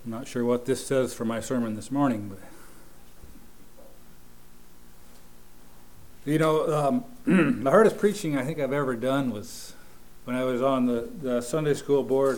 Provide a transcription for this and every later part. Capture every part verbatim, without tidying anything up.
I'm not sure what this says for my sermon this morning, but you know, um, the hardest preaching I think I've ever done was when I was on the, the Sunday school board.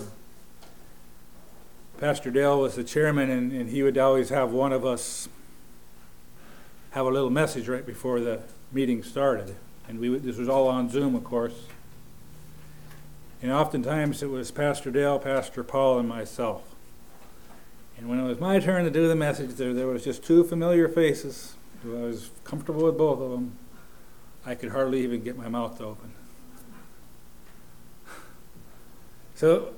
Pastor Dale was the chairman, and, and he would always have one of us have a little message right before the meeting started. And we would, this was all on Zoom, of course. And oftentimes it was Pastor Dale, Pastor Paul, and myself. And when it was my turn to do the message, there, there was just two familiar faces. I was comfortable with both of them. I could hardly even get my mouth open. So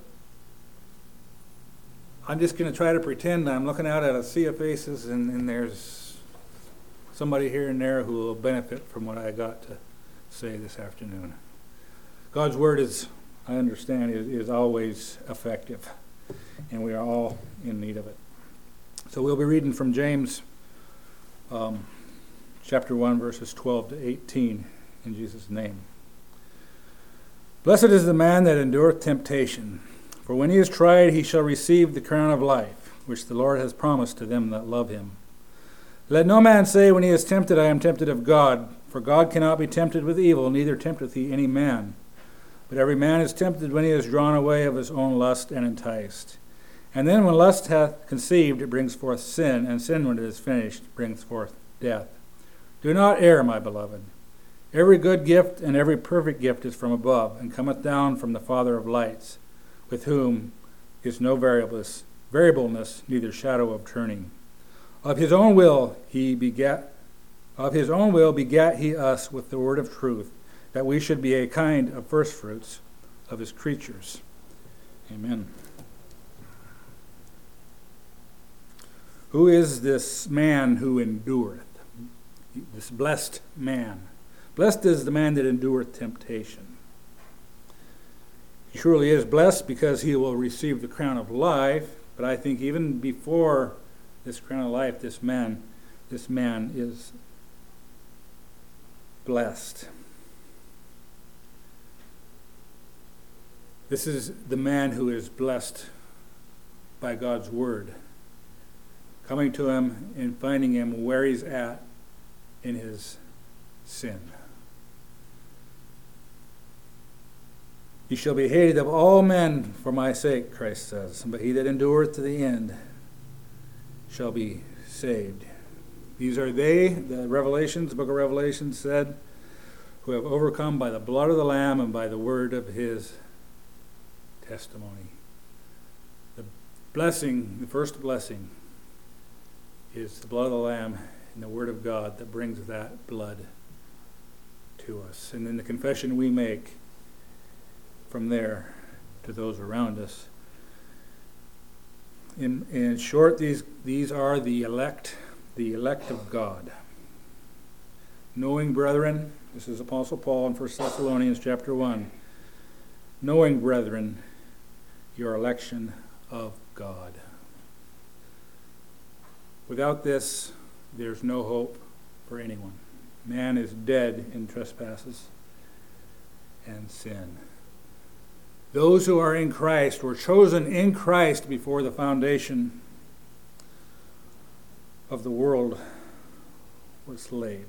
I'm just going to try to pretend I'm looking out at a sea of faces, and, and there's somebody here and there who will benefit from what I got to say this afternoon. God's word is, I understand, is, is always effective, and we are all in need of it. So we'll be reading from James um, chapter one, verses twelve to eighteen, in Jesus' name. Blessed is the man that endureth temptation, for when he is tried, he shall receive the crown of life, which the Lord has promised to them that love him. Let no man say when he is tempted, I am tempted of God, for God cannot be tempted with evil, neither tempteth he any man. But every man is tempted when he is drawn away of his own lust and enticed. And then when lust hath conceived, it brings forth sin, and sin, when it is finished, brings forth death. Do not err, my beloved. Every good gift and every perfect gift is from above, and cometh down from the Father of lights, with whom is no variableness, variableness, neither shadow of turning. Of his own will he begat, of his own will begat he us with the word of truth, that we should be a kind of firstfruits of his creatures. Amen. Who is this man who endureth? This blessed man. Blessed is the man that endureth temptation. He surely is blessed because he will receive the crown of life, but I think even before this crown of life, this man, this man is blessed. This is the man who is blessed by God's word, coming to him and finding him where he's at in his sin. He shall be hated of all men for my sake, Christ says, but he that endureth to the end shall be saved. These are they, the Revelations, the book of Revelation said, who have overcome by the blood of the Lamb and by the word of his testimony. The blessing, the first blessing, is the blood of the Lamb and the word of God that brings that blood to us. And then the confession we make from there to those around us. In, in short, these, these are the elect, the elect of God. Knowing, brethren, this is Apostle Paul in First Thessalonians chapter one, knowing, brethren, your election of God. Without this, there's no hope for anyone. Man is dead in trespasses and sin. Those who are in Christ were chosen in Christ before the foundation of the world was laid.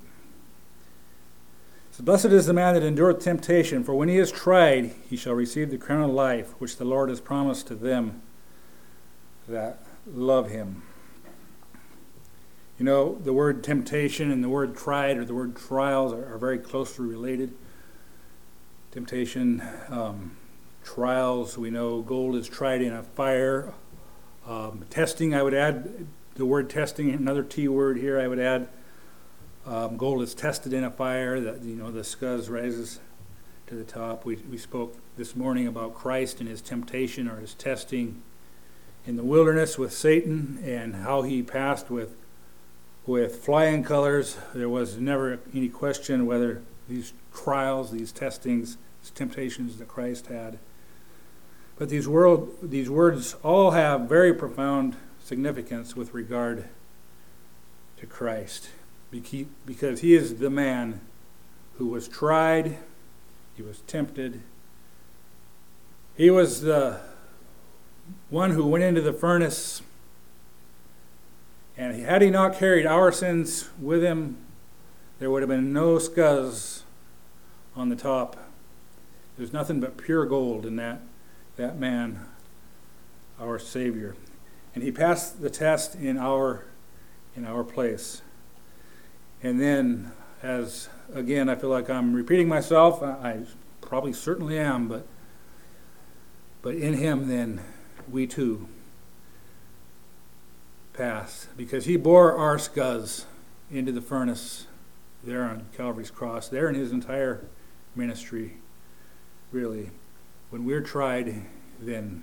So blessed is the man that endureth temptation, for when he is tried, he shall receive the crown of life, which the Lord has promised to them that love him. You know, the word temptation and the word tried, or the word trials, are, are very closely related. Temptation, um, trials, we know gold is tried in a fire. Um, testing, I would add the word testing, another T word here I would add. Um, gold is tested in a fire, that, you know, the scuzz rises to the top. We, we spoke this morning about Christ and his temptation or his testing in the wilderness with Satan, and how he passed with with flying colors. There was never any question whether these trials, these testings, these temptations that Christ had. But these world, these words all have very profound significance with regard to Christ, because he is the man who was tried, he was tempted, he was the one who went into the furnace And had he not carried our sins with him, there would have been no scuzz on the top. There's nothing but pure gold in that, that man, our Savior. And he passed the test in our, in our place. And then, as again, I feel like I'm repeating myself. I, I probably certainly am, but but in him then we too passed, because he bore our scuzz into the furnace there on Calvary's cross, there in his entire ministry, really. When we're tried, then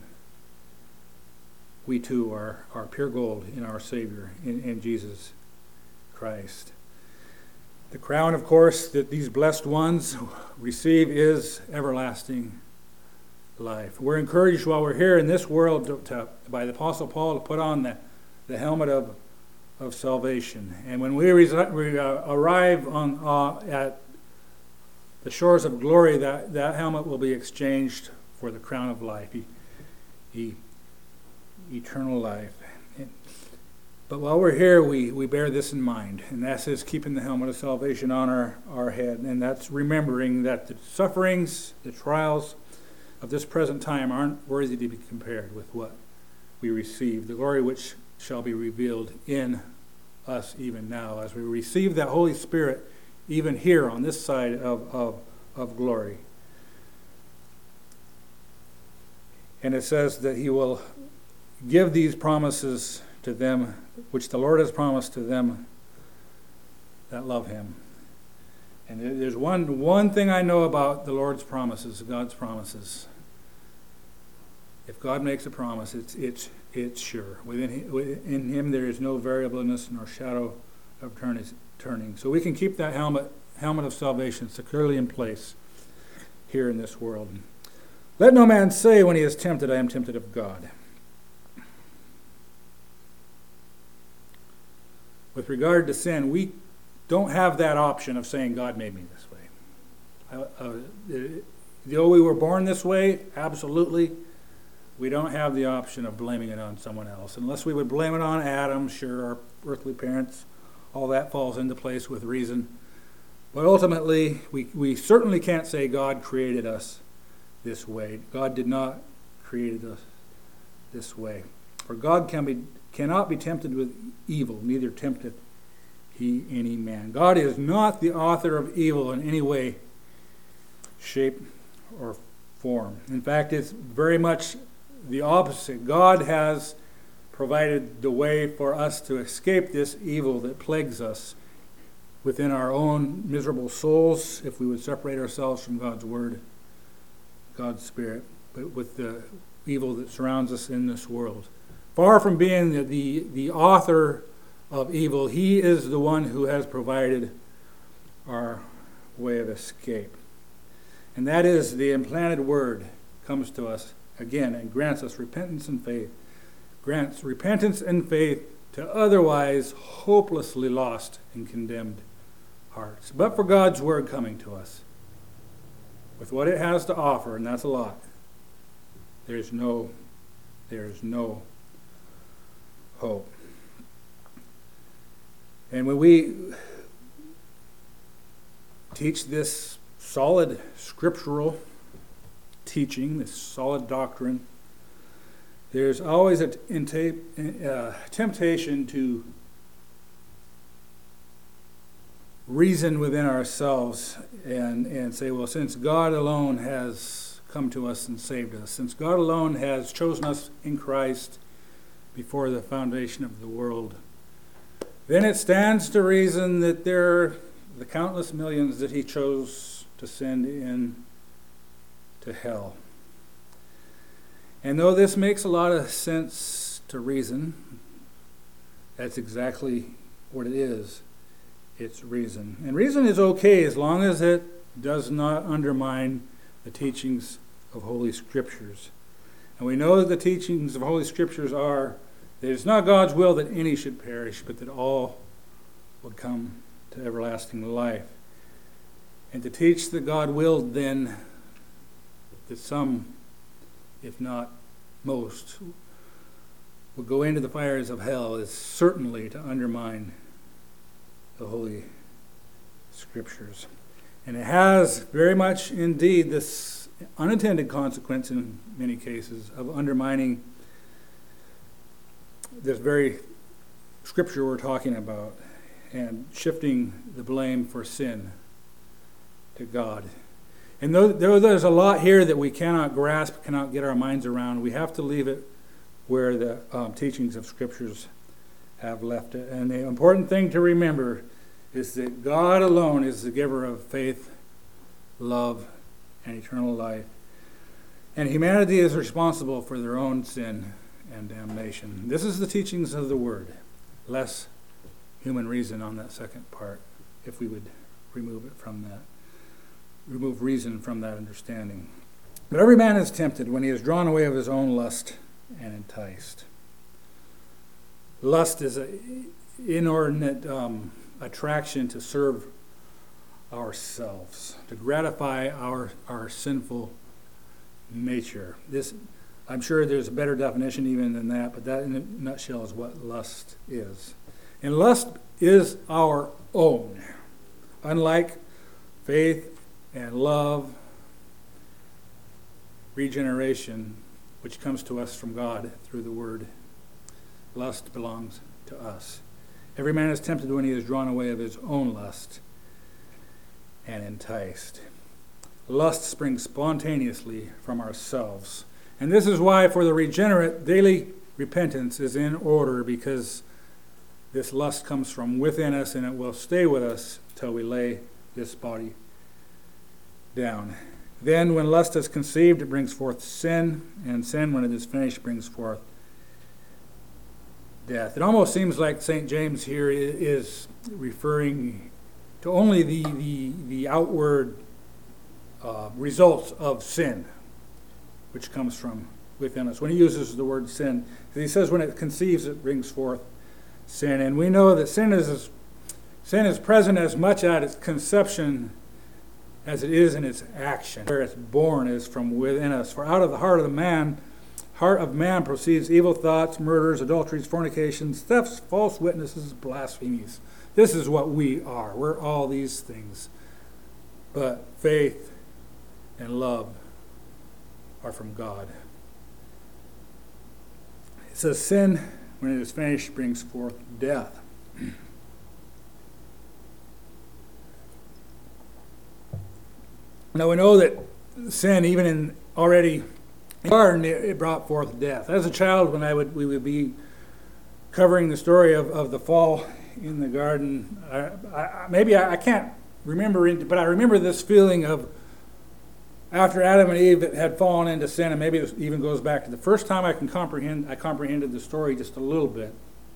we too are, are pure gold in our Savior, in, in Jesus Christ. The crown, of course, that these blessed ones receive is everlasting life. We're encouraged while we're here in this world to, to, by the Apostle Paul to put on the, the helmet of, of salvation. And when we, resi- we uh, arrive on uh, at the shores of glory, that, that helmet will be exchanged for the crown of life, e- e- eternal life. But while we're here, we, we bear this in mind, and that is keeping the helmet of salvation on our, our head. And that's remembering that the sufferings, the trials of this present time aren't worthy to be compared with what we receive, the glory which shall be revealed in us even now, as we receive that Holy Spirit even here on this side of, of, of glory. And it says that he will give these promises to them, which the Lord has promised to them that love him. And there's one one thing I know about the Lord's promises, God's promises. If God makes a promise, it's it's it's sure. Within him, within him there is no variableness nor shadow of turning. So we can keep that helmet helmet of salvation securely in place here in this world. Let no man say when he is tempted, I am tempted of God. With regard to sin, we don't have that option of saying God made me this way. Uh, uh, though we were born this way, absolutely, we don't have the option of blaming it on someone else. Unless we would blame it on Adam, sure, our earthly parents, all that falls into place with reason. But ultimately, we, we certainly can't say God created us this way. God did not create us this way. For God can be cannot be tempted with evil, neither tempteth he any man. God is not the author of evil in any way, shape, or form. In fact, it's very much the opposite. God has provided the way for us to escape this evil that plagues us within our own miserable souls, if we would separate ourselves from God's Word, God's Spirit, but with the evil that surrounds us in this world. Far from being the, the, the author of evil, he is the one who has provided our way of escape. And that is the implanted Word comes to us again and grants us repentance and faith. Grants repentance and faith to otherwise hopelessly lost and condemned hearts. But for God's Word coming to us, with what it has to offer, and that's a lot, there's no, there's no hope. And when we teach this solid scriptural teaching, this solid doctrine, there's always a uh, temptation to reason within ourselves and, and say, well, since God alone has come to us and saved us, since God alone has chosen us in Christ before the foundation of the world, then it stands to reason that there are the countless millions that he chose to send in to hell. And though this makes a lot of sense to reason, that's exactly what it is. It's reason. And reason is okay as long as it does not undermine the teachings of Holy Scriptures. And we know that the teachings of Holy Scriptures are that it's not God's will that any should perish, but that all would come to everlasting life. And to teach that God willed then that some, if not most, will go into the fires of hell is certainly to undermine the Holy Scriptures. And it has very much indeed this unintended consequence in many cases of undermining this very Scripture we're talking about and shifting the blame for sin to God. And though, though there's a lot here that we cannot grasp, cannot get our minds around, we have to leave it where the um, teachings of Scriptures have left it. And the important thing to remember is that God alone is the giver of faith, love, and eternal life. And humanity is responsible for their own sin and damnation. This is the teachings of the Word. Less human reason on that second part, if we would remove it from that. Remove reason from that understanding. But every man is tempted when he is drawn away of his own lust and enticed. Lust is an inordinate um, attraction to serve ourselves, to gratify our, our sinful nature. This, I'm sure there's a better definition even than that, but that in a nutshell is what lust is. And lust is our own. Unlike faith and love, regeneration, which comes to us from God through the Word, lust belongs to us. Every man is tempted when he is drawn away of his own lust and enticed. Lust springs spontaneously from ourselves. And this is why for the regenerate, daily repentance is in order, because this lust comes from within us and it will stay with us till we lay this body down. Then when lust is conceived, it brings forth sin, and sin, when it is finished, brings forth death. It almost seems like Saint James here is referring to only the, the, the outward uh, results of sin, which comes from within us. When he uses the word sin, he says when it conceives, it brings forth sin. And we know that sin is, sin is present as much at its conception as it is in its action. Where it's born is from within us. For out of the heart of the man, heart of man proceeds evil thoughts, murders, adulteries, fornications, thefts, false witnesses, blasphemies. This is what we are. We're all these things. But faith and love are from God. It says sin, when it is finished, brings forth death. Now we know that sin, even in already in the garden, it, it brought forth death. As a child, when I would we would be covering the story of, of the fall in the garden, I, I, maybe I, I can't remember, it, but I remember this feeling of after Adam and Eve had fallen into sin, and maybe it even goes back to the first time I can comprehend. I comprehended the story just a little bit.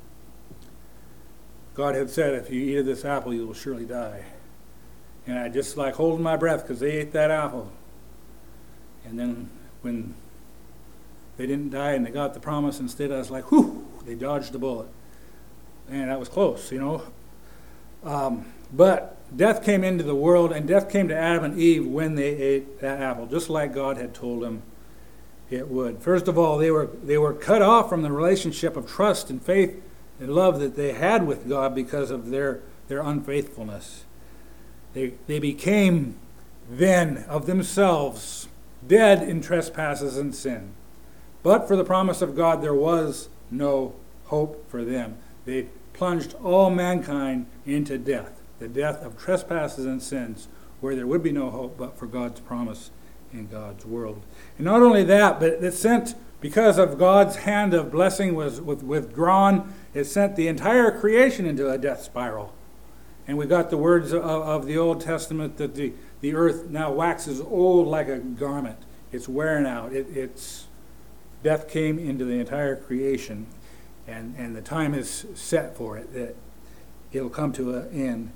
God had said, "If you eat of this apple, you will surely die." And I just like holding my breath because they ate that apple. And then when they didn't die and they got the promise instead, I was like, whew, they dodged the bullet. Man, that was close, you know. Um, but death came into the world, and death came to Adam and Eve when they ate that apple, just like God had told them it would. First of all, they were they were cut off from the relationship of trust and faith and love that they had with God because of their, their unfaithfulness. They, they became then of themselves dead in trespasses and sin. But for the promise of God, there was no hope for them. They plunged all mankind into death, the death of trespasses and sins, where there would be no hope but for God's promise in God's world. And not only that, but it sent, because of God's hand of blessing was withdrawn, it sent the entire creation into a death spiral. And we got the words of, of the Old Testament that the, the earth now waxes old like a garment. It's wearing out. It, it's death came into the entire creation, and, and the time is set for it, that it'll come to an end.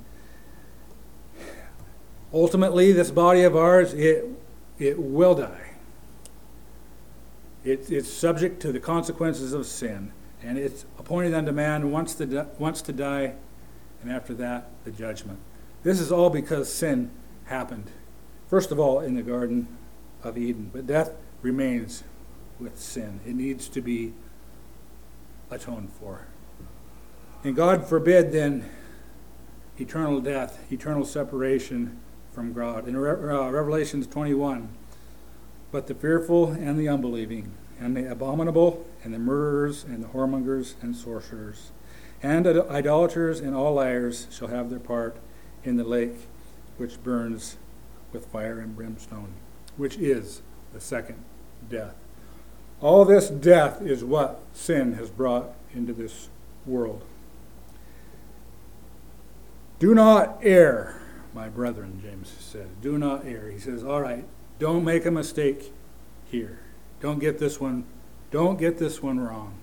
Ultimately, this body of ours, it, it will die. It, it's subject to the consequences of sin, and it's appointed unto man once to, once to die, and after that, the judgment. This is all because sin happened. First of all, in the Garden of Eden. But death remains with sin. It needs to be atoned for. And God forbid then eternal death, eternal separation from God. In Re- uh, Revelation twenty-one, but the fearful and the unbelieving, and the abominable, and the murderers, and the whoremongers, and sorcerers, and idolaters, and all liars shall have their part in the lake which burns with fire and brimstone, which is the second death. All this death is what sin has brought into this world. Do not err, my brethren, James said. Do not err. He says, all right, don't make a mistake here. Don't get this one, don't get this one wrong.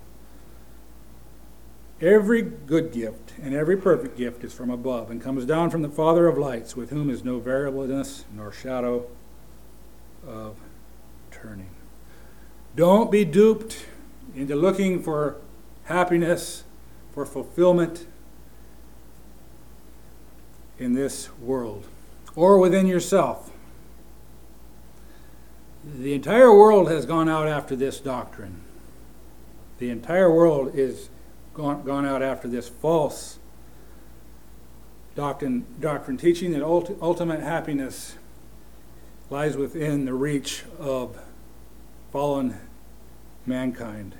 Every good gift and every perfect gift is from above and comes down from the Father of lights, with whom is no variableness nor shadow of turning. Don't be duped into looking for happiness, for fulfillment in this world or within yourself. The entire world has gone out after this doctrine. The entire world is gone, gone out after this false doctrine, doctrine teaching that ult- ultimate happiness lies within the reach of fallen mankind.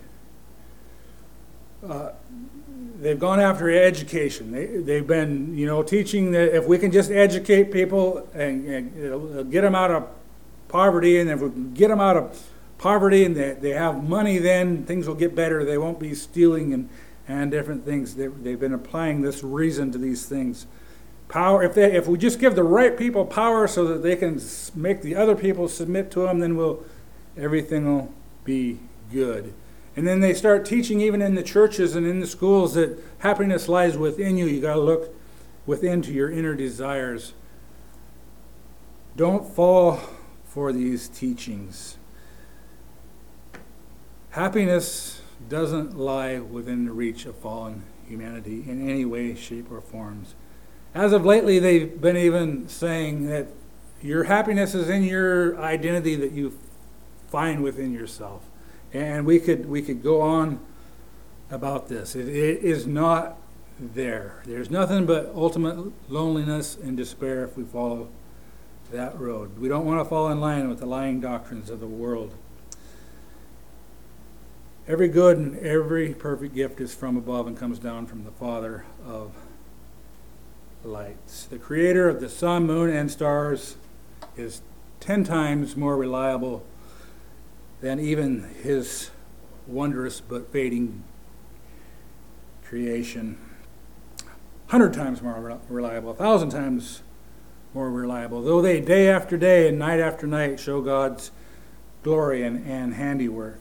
Uh, they've gone after education. They, they've been, you know, teaching that if we can just educate people and, and it'll get them out of poverty, and if we can get them out of poverty and they, they have money, then things will get better. They won't be stealing and, and different things. They, they've been applying this reason to these things. Power. If they, if we just give the right people power so that they can make the other people submit to them, then we'll everything will be good. And then they start teaching even in the churches and in the schools that happiness lies within you. You got to look within to your inner desires. Don't fall for these teachings. Happiness doesn't lie within the reach of fallen humanity in any way, shape, or forms. As of lately, they've been even saying that your happiness is in your identity that you find within yourself. And we could we could go on about this. It, it is not there. There's nothing but ultimate loneliness and despair if we follow that road. We don't want to fall in line with the lying doctrines of the world. Every good and every perfect gift is from above and comes down from the Father of lights. The creator of the sun, moon, and stars is ten times more reliable than even his wondrous but fading creation. A hundred times more reliable, a thousand times more reliable, though they day after day and night after night show God's glory and, and handiwork.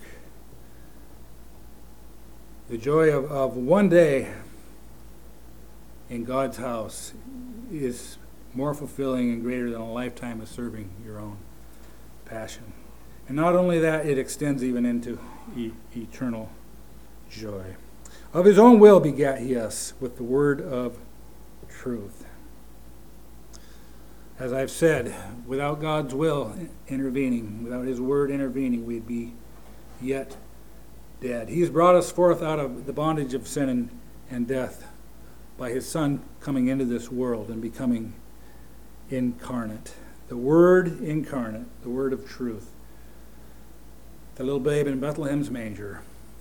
The joy of, of one day in God's house is more fulfilling and greater than a lifetime of serving your own passion. And not only that, it extends even into e- eternal joy. Of his own will begat he us with the word of truth. As I've said, without God's will intervening, without his word intervening, we'd be yet dead. He's brought us forth out of the bondage of sin and, and death by his Son coming into this world and becoming incarnate. The Word incarnate, the Word of truth. The little babe in Bethlehem's manger.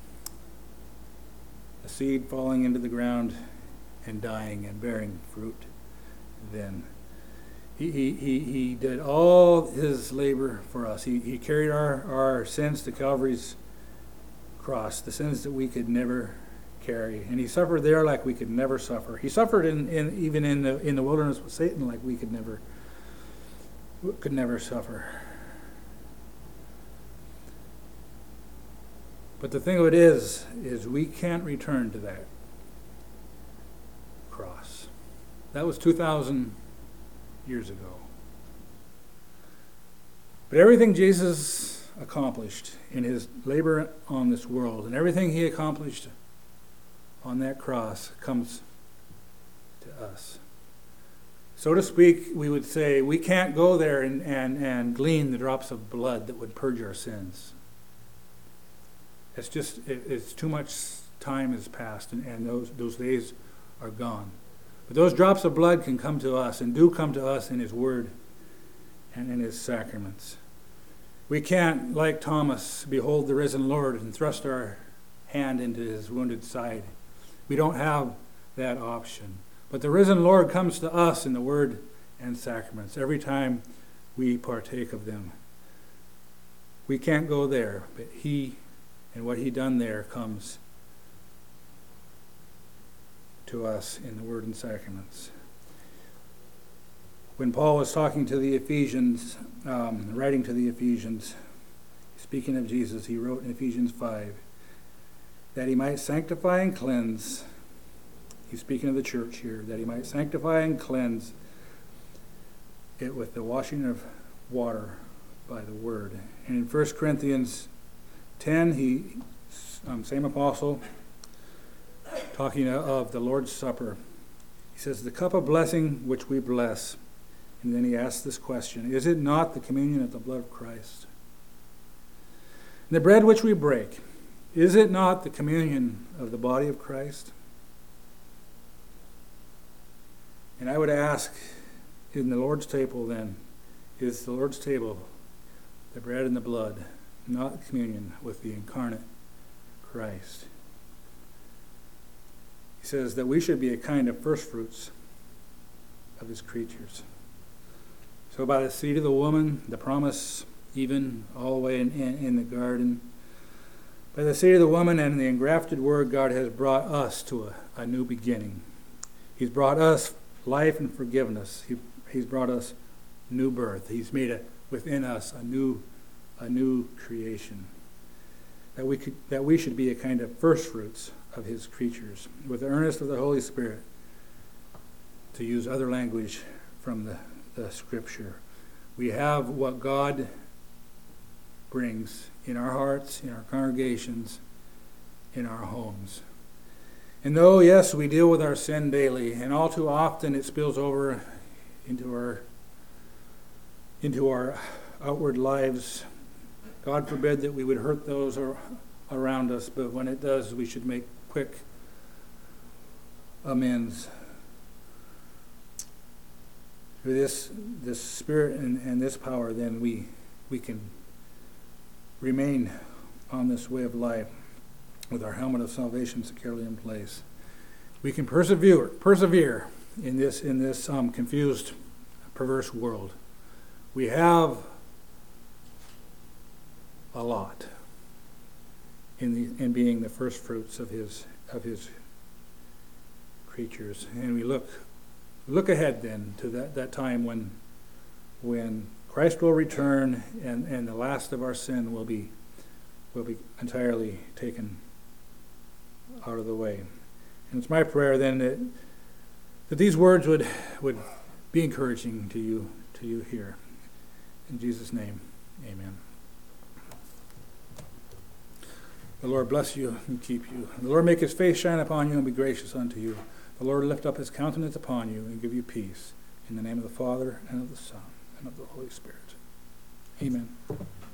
A seed falling into the ground and dying and bearing fruit then. He, he, he, he did all his labor for us. He, he carried our, our sins to Calvary's cross, the sins that we could never carry. And he suffered there like we could never suffer. He suffered in, in even in the in the wilderness with Satan like we could never could never suffer. But the thing of it is, is we can't return to that cross. That was two thousand years ago. But everything Jesus accomplished in his labor on this world, and everything he accomplished on that cross comes to us. So to speak, we would say we can't go there and, and, and glean the drops of blood that would purge our sins. It's just, it, it's too much time is past, and, and those, those days are gone. But those drops of blood can come to us, and do come to us in his word and in his sacraments. We can't, like Thomas, behold the risen Lord and thrust our hand into his wounded side. We don't have that option. But the risen Lord comes to us in the word and sacraments every time we partake of them. We can't go there, but he and what he done there comes to us in the word and sacraments. When Paul was talking to the Ephesians, um, writing to the Ephesians, speaking of Jesus, he wrote in Ephesians five, that he might sanctify and cleanse. He's speaking of the church here, that he might sanctify and cleanse it with the washing of water by the word. And in First Corinthians ten, he, um, same apostle, talking of the Lord's Supper, he says, the cup of blessing which we bless. And then he asks this question, is it not the communion of the blood of Christ? And the bread which we break, is it not the communion of the body of Christ? And I would ask, in the Lord's table then, is the Lord's table the bread and the blood, not communion with the incarnate Christ? He says that we should be a kind of first fruits of his creatures. So by the seed of the woman, the promise even all the way in, in, in the garden, by the seed of the woman and the engrafted word, God has brought us to a, a new beginning. He's brought us life and forgiveness. He, he's brought us new birth. He's made a, within us a new, a new creation. That we could, that we should be a kind of first fruits of his creatures, with the earnest of the Holy Spirit, to use other language from the, the Scripture. We have what God brings in our hearts, in our congregations, in our homes. And though, yes, we deal with our sin daily, and all too often it spills over into our into our outward lives, God forbid that we would hurt those around us, but when it does, we should make quick amends. Through this this Spirit and, and this power, then we we can remain on this way of life with our helmet of salvation securely in place. We can persevere persevere in this in this um, confused, perverse world. We have a lot in the in being the first fruits of his of his creatures, and we look look ahead then to that, that time when when Christ will return, and, and the last of our sin will be will be entirely taken out of the way. And it's my prayer then that, that these words would would be encouraging to you to you here. In Jesus' name, amen. The Lord bless you and keep you. The Lord make his face shine upon you and be gracious unto you. The Lord lift up his countenance upon you and give you peace. In the name of the Father, and of the Son, and of the Holy Spirit. Amen.